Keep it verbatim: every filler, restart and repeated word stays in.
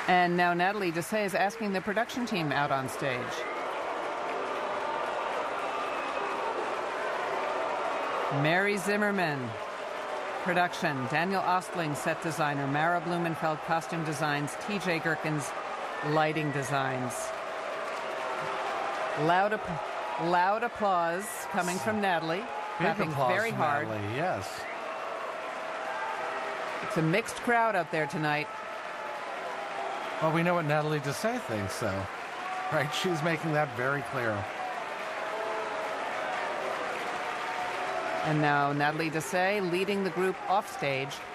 And now Natalie Dessay is asking the production team out on stage. Mary Zimmerman, production. Daniel Ostling, set designer. Mara Blumenfeld, costume designs. T J Gerkins, lighting designs. Loud, ap- loud applause coming from Natalie. Big Clapping applause very from hard. Natalie, yes. It's a mixed crowd out there tonight. Well, we know what Natalie Dessay thinks, though. Right? She's making that very clear. And now Natalie Dessay leading the group off stage